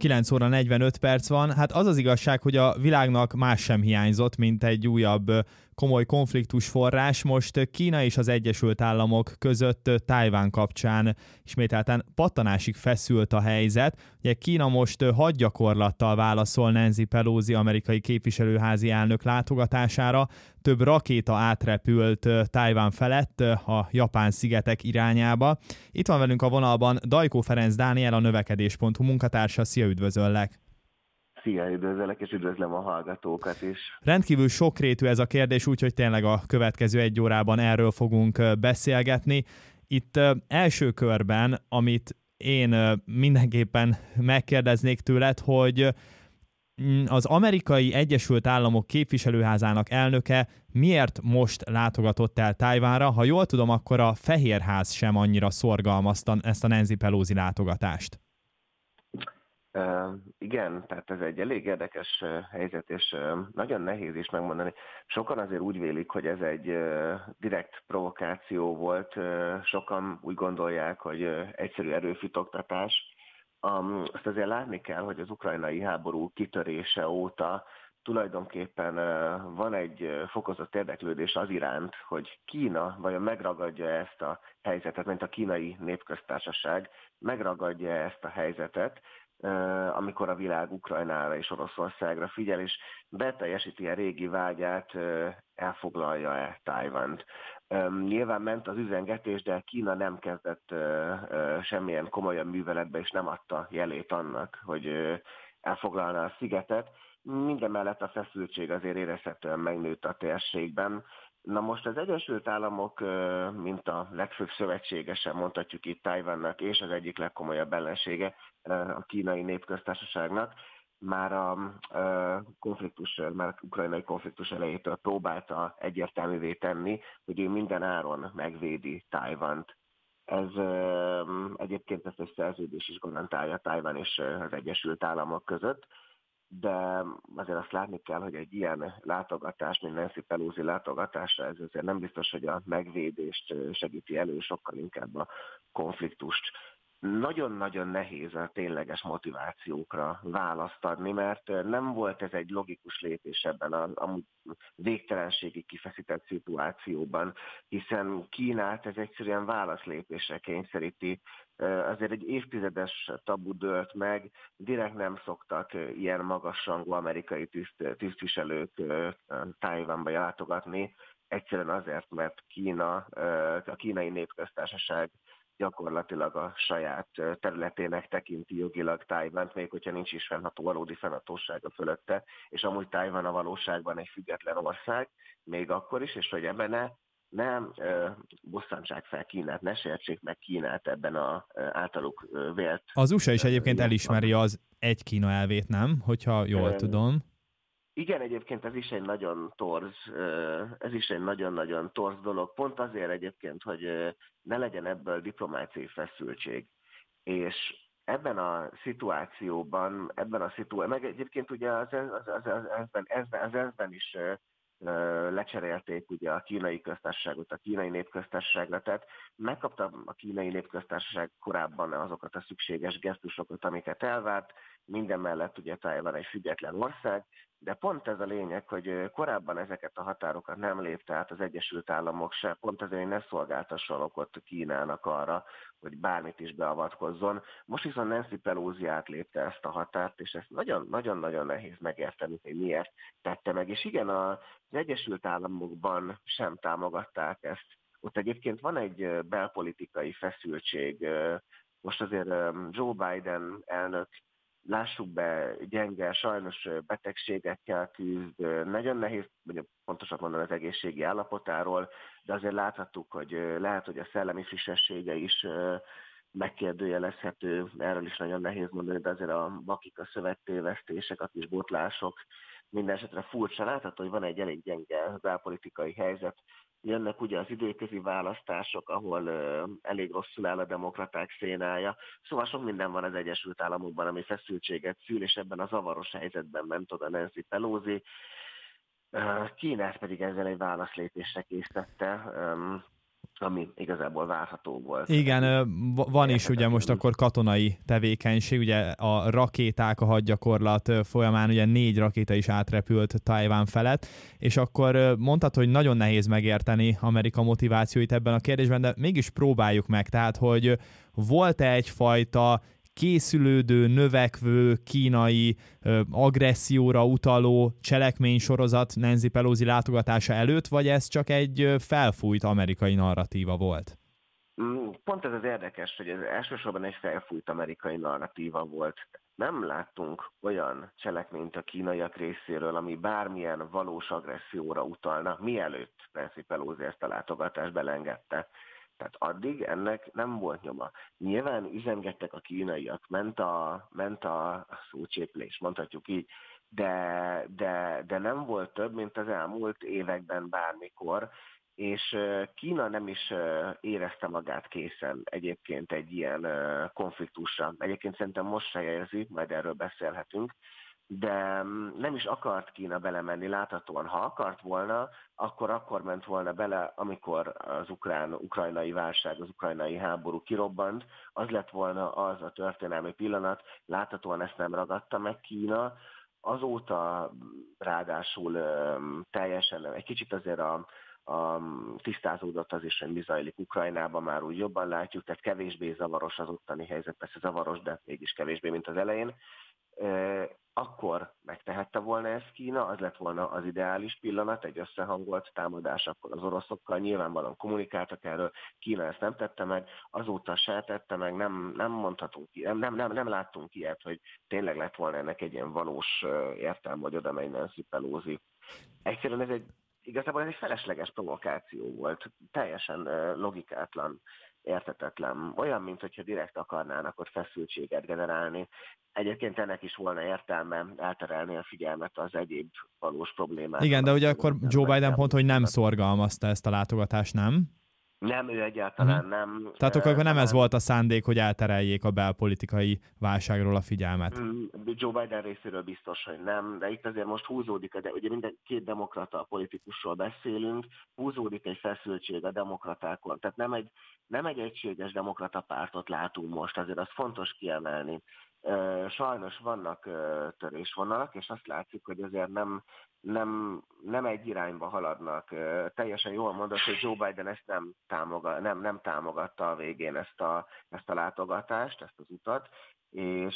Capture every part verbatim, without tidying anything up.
kilenc óra negyvenöt perc van. Hát az az igazság, hogy a világnak más sem hiányzott, mint egy újabb komoly konfliktus forrás. Most Kína és az Egyesült Államok között Tajvan kapcsán ismételten pattanásig feszült a helyzet. Ugye Kína most hadgyakorlattal válaszol Nancy Pelosi amerikai képviselőházi elnök látogatására. Több rakéta átrepült Tajvan felett a Japán szigetek irányába. Itt van velünk a vonalban Dajkó Ferenc Dániel, a növekedés pont hu munkatársa. Szia, üdvözöllek! Szia, üdvözöllek, és üdvözlöm a hallgatókat is. Rendkívül sokrétű ez a kérdés, úgyhogy tényleg a következő egy órában erről fogunk beszélgetni. Itt első körben, amit én mindenképpen megkérdeznék tőled, hogy az Amerikai Egyesült Államok képviselőházának elnöke miért most látogatott el Tajvanra? Ha jól tudom, akkor a Fehérház sem annyira szorgalmazta ezt a Nancy Pelosi látogatást. Uh, igen, tehát ez egy elég érdekes uh, helyzet, és uh, nagyon nehéz is megmondani. Sokan azért úgy vélik, hogy ez egy uh, direkt provokáció volt, uh, sokan úgy gondolják, hogy uh, egyszerű erőfitoktatás. Um, azt azért látni kell, hogy az ukrajnai háború kitörése óta tulajdonképpen uh, van egy uh, fokozott érdeklődés az iránt, hogy Kína vajon megragadja ezt a helyzetet, mint a Kínai Népköztársaság megragadja ezt a helyzetet, amikor a világ Ukrajnára és Oroszországra figyel, és beteljesíti a régi vágyát, elfoglalja-e Tajvant. Nyilván ment az üzengetés, de Kína nem kezdett semmilyen komolyabb műveletbe, és nem adta jelét annak, hogy elfoglalná a szigetet. Mindemellett a feszültség azért érezhetően megnőtt a térségben. Na most az Egyesült Államok, mint a legfőbb szövetségese, mondhatjuk itt Tajvannak, és az egyik legkomolyabb ellensége a Kínai Népköztársaságnak, már a konfliktus, már a ukrajnai konfliktus elejétől próbálta egyértelművé tenni, hogy ő minden áron megvédi Tajvant. Ez egyébként ezt egy szerződés is garantálja Tajvan és az Egyesült Államok között, de azért azt látni kell, hogy egy ilyen látogatás, mint Nancy Pelosi látogatása, ez azért nem biztos, hogy a megvédést segíti elő, sokkal inkább a konfliktust. Nagyon-nagyon nehéz a tényleges motivációkra választ adni, mert nem volt ez egy logikus lépés ebben a, a végtelenségig kifeszített szituációban, hiszen Kínát ez egyszerűen válaszlépésre kényszeríti. Azért egy évtizedes tabu dőlt meg, direkt nem szoktak ilyen magasrangú amerikai tiszt, tisztviselők Tajvanba látogatni, egyszerűen azért, mert Kína, a Kínai Népköztársaság gyakorlatilag a saját területének tekinti jogilag Tajvant, még hogyha nincs is fennható valódi fennhatósága fölötte, és amúgy Tajvan a valóságban egy független ország, még akkor is, és hogy ebben ne, nem uh, bosszantsák fel Kínát, ne sértsék meg Kínát ebben a uh, általuk uh, vélt. Az u es á is egyébként elismeri az egy Kína elvét, nem? Hogyha jól uh, tudom. Igen, egyébként ez is egy nagyon torz, ez is egy nagyon-nagyon torz dolog, pont azért egyébként, hogy ne legyen ebből diplomáciai feszültség. És ebben a szituációban, ebben a szituációban, meg egyébként ugye az ENSZ-ben is lecserélték ugye a kínai köztársaságot, a kínai népköztársaságot, tehát megkapta a kínai népköztársaság korábban azokat a szükséges gesztusokat, amiket elvárt, minden mellett ugye Tajvan egy független ország, de pont ez a lényeg, hogy korábban ezeket a határokat nem lépte át az Egyesült Államok se, pont ezért, hogy ne szolgáltasson okot Kínának arra, hogy bármit is beavatkozzon. Most viszont Nancy Pelosi átlépte ezt a határt, és ezt nagyon-nagyon nehéz megérteni, hogy miért tette meg. És igen, az Egyesült Államokban sem támogatták ezt. Ott egyébként van egy belpolitikai feszültség. Most azért Joe Biden elnök, lássuk be, gyenge, sajnos betegségekkel küzd, nagyon nehéz, vagy pontosan mondani az egészségi állapotáról, de azért láthattuk, hogy lehet, hogy a szellemi frissessége is megkérdőjelezhető, erről is nagyon nehéz mondani, de azért a bakik, a szövettévesztések, a kis botlások, minden esetre furcsa, látható, hogy van egy elég gyenge belpolitikai helyzet. Jönnek ugye az időközi választások, ahol uh, elég rosszul áll a demokraták szénája. Szóval sok minden van az Egyesült Államokban, ami feszültséget szül, és ebben a zavaros helyzetben ment oda Nancy Pelosi. Uh, Kínát pedig ezzel egy válaszlépésre készítette. Um, ami igazából várható volt. Igen, van is ugye most akkor katonai tevékenység, ugye a rakéták, a hadgyakorlat folyamán ugye négy rakéta is átrepült Tajván felett, és akkor mondtad, hogy nagyon nehéz megérteni Amerika motivációit ebben a kérdésben, de mégis próbáljuk meg, tehát hogy volt-e egyfajta készülődő, növekvő kínai ö, agresszióra utaló cselekménysorozat Nancy Pelosi látogatása előtt, vagy ez csak egy felfújt amerikai narratíva volt? Pont ez az érdekes, hogy ez elsősorban egy felfújt amerikai narratíva volt. Nem láttunk olyan cselekményt a kínaiak részéről, ami bármilyen valós agresszióra utalna, mielőtt Nancy Pelosi ezt a látogatást belengedte. Tehát addig ennek nem volt nyoma. Nyilván üzengettek a kínaiak, ment a, ment a szócséplés, mondhatjuk így, de, de, de nem volt több, mint az elmúlt években bármikor, és Kína nem is érezte magát készen egyébként egy ilyen konfliktusra. Egyébként szerintem most se érzi, majd erről beszélhetünk, de nem is akart Kína belemenni láthatóan. Ha akart volna, akkor akkor ment volna bele, amikor az ukrán, ukrajnai válság, az ukrajnai háború kirobbant. Az lett volna az a történelmi pillanat, láthatóan ezt nem ragadta meg Kína. Azóta ráadásul teljesen egy kicsit azért a A, tisztázódott az is, hogy mi zajlik Ukrajnában, már úgy jobban látjuk, tehát kevésbé zavaros az ottani helyzet, persze zavaros, de mégis kevésbé, mint az elején. E, akkor megtehette volna ezt Kína, az lett volna az ideális pillanat, egy összehangolt támadás akkor az oroszokkal, nyilvánvalóan kommunikáltak erről, Kína ezt nem tette meg, azóta se tette meg, nem, nem mondhatunk, nem, nem, nem, nem láttunk ilyet, hogy tényleg lett volna ennek egy ilyen valós értelme, hogy oda megy Nancy Pelosi. Egyszerűen ez egy Igazából ez egy felesleges provokáció volt, teljesen logikátlan, érthetetlen. Olyan, mint hogyha direkt akarnának ott feszültséget generálni. Egyébként ennek is volna értelme elterelni a figyelmet az egyéb valós problémákra. Igen, de ugye akkor Joe Biden pont, hogy nem szorgalmazta ezt a látogatást, nem? Nem, ő egyáltalán nem. Tehát akkor nem ez volt a szándék, hogy eltereljék a belpolitikai válságról a figyelmet? Joe Biden részéről biztos, hogy nem, de itt azért most húzódik, de ugye minden két demokrata politikusról beszélünk, húzódik egy feszültség a demokratákon. Tehát nem egy, nem egy egységes demokrata pártot látunk most, azért az fontos kiemelni. Sajnos vannak törésvonalak, és azt látszik, hogy azért nem, nem, nem egy irányba haladnak. Teljesen jól mondod, hogy Joe Biden ezt nem, támogat, nem, nem támogatta a végén ezt a, ezt a látogatást, ezt az utat, és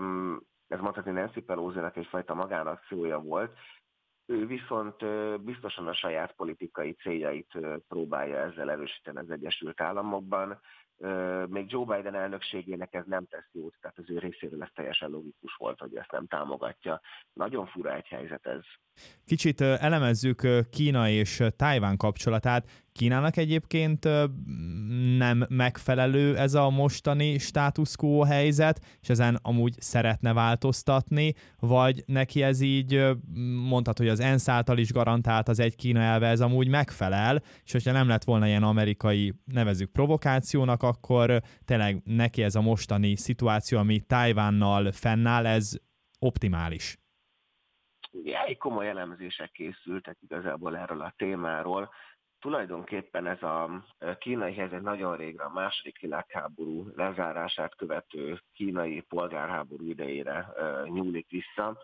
ez mondhatni Nancy Pelosinak egyfajta magánakciója volt. Ő viszont biztosan a saját politikai céljait próbálja ezzel erősíteni az Egyesült Államokban. Még Joe Biden elnökségének ez nem tesz jót, tehát az ő részéről ez teljesen logikus volt, hogy ezt nem támogatja. Nagyon fura egy helyzet ez. Kicsit elemezzük Kína és Tajván kapcsolatát. Kínának egyébként nem megfelelő ez a mostani status quo helyzet, és ezen amúgy szeretne változtatni, vagy neki ez így mondhat, hogy az ENSZ által is garantált az egy Kína elve, ez amúgy megfelel, és hogyha nem lett volna ilyen amerikai, nevezzük provokációnak, akkor tényleg neki ez a mostani szituáció, ami Tajvánnal fennáll, ez optimális. Elég komoly elemzések készültek igazából erről a témáról. Tulajdonképpen ez a kínai helyzet nagyon régre, a második világháború lezárását követő kínai polgárháború idejére nyúlik vissza.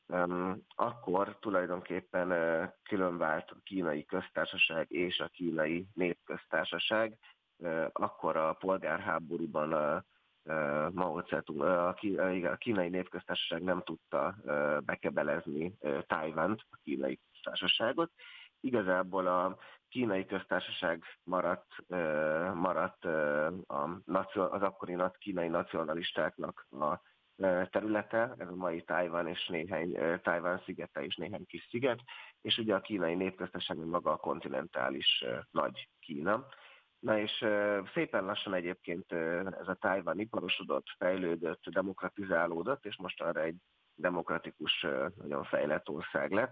Akkor tulajdonképpen különvált a kínai köztársaság és a kínai népköztársaság. Akkor a polgárháborúban a Mao Zedong, a kínai népköztársaság nem tudta bekebelezni Tajvant, a kínai köztársaságot. Igazából a kínai köztársaság maradt, maradt az akkori kínai nacionalistáknak a területe, ez a mai Tajvan és néhány Tajvan szigete és néhány kis sziget, és ugye a kínai népköztársaság maga a kontinentális nagy Kína. Na és szépen lassan egyébként ez a Tajvan iparosodott, fejlődött, demokratizálódott, és mostanra egy demokratikus, nagyon fejlett ország lett.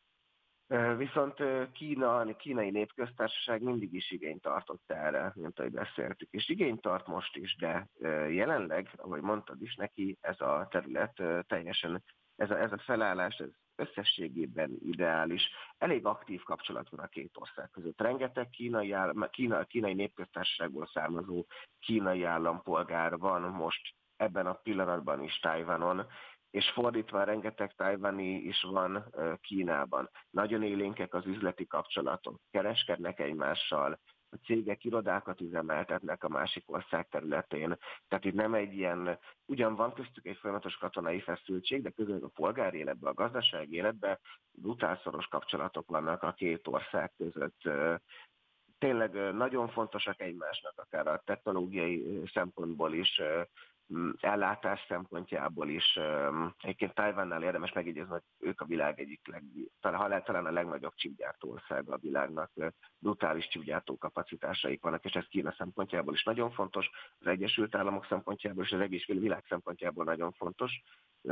Viszont Kína, a kínai népköztársaság mindig is igényt tartott erre, mint ahogy beszéltük, és igényt tart most is, de jelenleg, ahogy mondtad is, neki ez a terület teljesen, ez a, ez a felállás, ez összességében ideális. Elég aktív kapcsolat van a két ország között. Rengeteg kínai, állam, kína, kínai népköztársaságból származó kínai állampolgár van most ebben a pillanatban is Tajvanon, és fordítva rengeteg tajvani is van Kínában. Nagyon élénkek az üzleti kapcsolatok, kereskednek egymással, a cégek irodákat üzemeltetnek a másik ország területén. Tehát itt nem egy ilyen, ugyan van köztük egy folyamatos katonai feszültség, de közben a polgári életben, a gazdasági életben brutálszoros kapcsolatok vannak a két ország között. Tényleg nagyon fontosak egymásnak, akár a technológiai szempontból is, ellátás szempontjából is. Egyébként Tajvannál érdemes megjegyezni, hogy ők a világ egyik, leg, talán, talán a legnagyobb chipgyártó országa a világnak. Brutális chipgyártó kapacitásaik vannak, és ez Kína szempontjából is nagyon fontos, az Egyesült Államok szempontjából és az egész világ szempontjából nagyon fontos.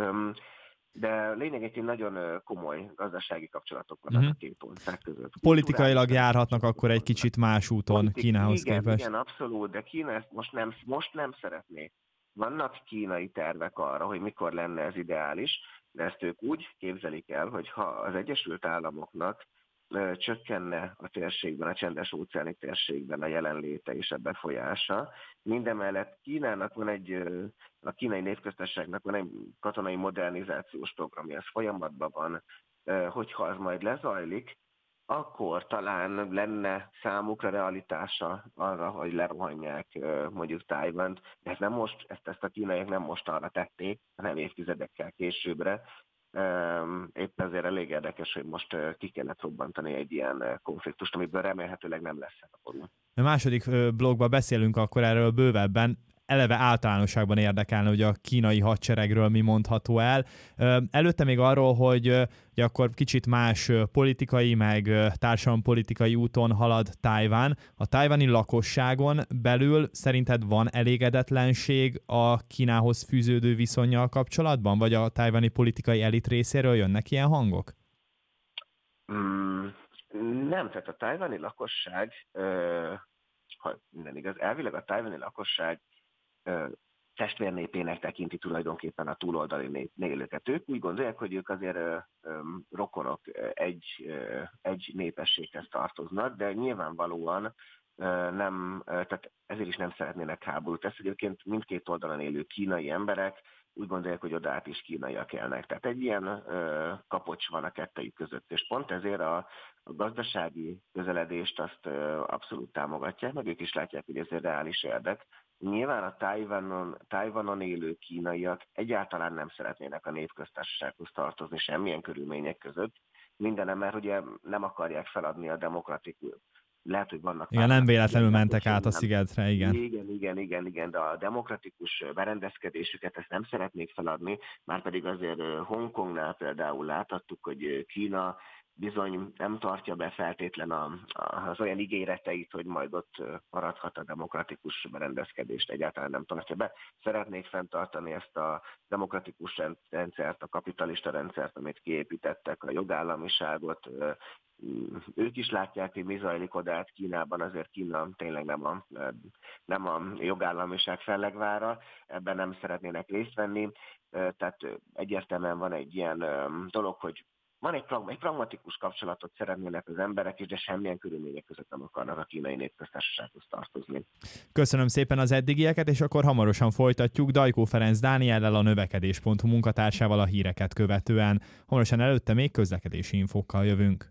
De lényegében nagyon komoly gazdasági kapcsolatok vannak uh-huh. a két ország között. Politikailag járhatnak akkor egy kicsit más úton Politik, Kínához igen, képest. Igen, abszolút, de Kína ezt most nem, most nem szeretné. Vannak kínai tervek arra, hogy mikor lenne ez ideális, de ezt ők úgy képzelik el, hogy ha az Egyesült Államoknak ö, csökkenne a térségben, a csendes-óceáni térségben a jelenléte és a befolyása, mindemellett Kínának van egy, ö, a kínai népköztársaságnak van egy katonai modernizációs programja, ez folyamatban van, ö, hogyha az majd lezajlik, akkor talán lenne számukra realitása arra, hogy lerohanják mondjuk Tajvant, de ezt, nem most, ezt, ezt a kínaiak nem most arra tették, hanem évtizedekkel későbbre. Éppen ezért elég érdekes, hogy most ki kellett robbantani egy ilyen konfliktust, amiből remélhetőleg nem lesz háború. A második blogban beszélünk akkor erről bővebben. Eleve általánosságban érdekelne, hogy a kínai hadseregről mi mondható el. Előtte még arról, hogy, hogy akkor kicsit más politikai, meg társadalompolitikai úton halad Tajvan. A tajvani lakosságon belül szerinted van elégedetlenség a Kínához fűződő viszonnyal kapcsolatban? Vagy a tajvani politikai elit részéről jönnek ilyen hangok? Mm, nem, tehát a tajvani lakosság, ha minden igaz, elvileg a tajvani lakosság testvérnépének tekinti tulajdonképpen a túloldali nélőket. Ők úgy gondolják, hogy ők azért ö, ö, rokonok, egy, ö, egy népességhez tartoznak, de nyilvánvalóan ö, nem, ö, tehát ezért is nem szeretnének háborút. Ezt egyébként mindkét oldalon élő kínai emberek úgy gondolják, hogy oda át is kínaiak élnek. Tehát egy ilyen ö, kapocs van a kettejük között, és pont ezért a, a gazdasági közeledést azt ö, abszolút támogatják, meg ők is látják, hogy ez egy reális érdek. Nyilván a Tajvanon, Tajvanon élő kínaiak egyáltalán nem szeretnének a népköztársasághoz tartozni semmilyen körülmények között. Mindenem, mert ugye nem akarják feladni a demokratikus. Lehet, hogy vannak... Igen, nem véletlenül mentek át a szigetre, igen. Igen, igen, igen, igen, de a demokratikus berendezkedésüket ezt nem szeretnék feladni, már pedig azért Hongkongnál például láthattuk, hogy Kína bizony nem tartja be feltétlen a, az olyan ígéreteit, hogy majd ott maradhat a demokratikus berendezkedést, egyáltalán nem tartja be. Szeretnék fenntartani ezt a demokratikus rendszert, a kapitalista rendszert, amit kiépítettek, a jogállamiságot. Ők is látják, hogy mi zajlik oda át Kínában, azért Kína tényleg nem a, nem a jogállamiság fellegvára, ebben nem szeretnének részt venni. Tehát egyértelműen van egy ilyen dolog, hogy van egy, egy pragmatikus kapcsolatot szeretnének az emberek, és de semmilyen körülmények között nem akarnak a kínai népköztársasághoz tartozni. Köszönöm szépen az eddigieket, és akkor hamarosan folytatjuk Dajkó Ferenc Dániellel, a növekedés pont hu munkatársával a híreket követően. Hamarosan előtte még közlekedési infókkal jövünk.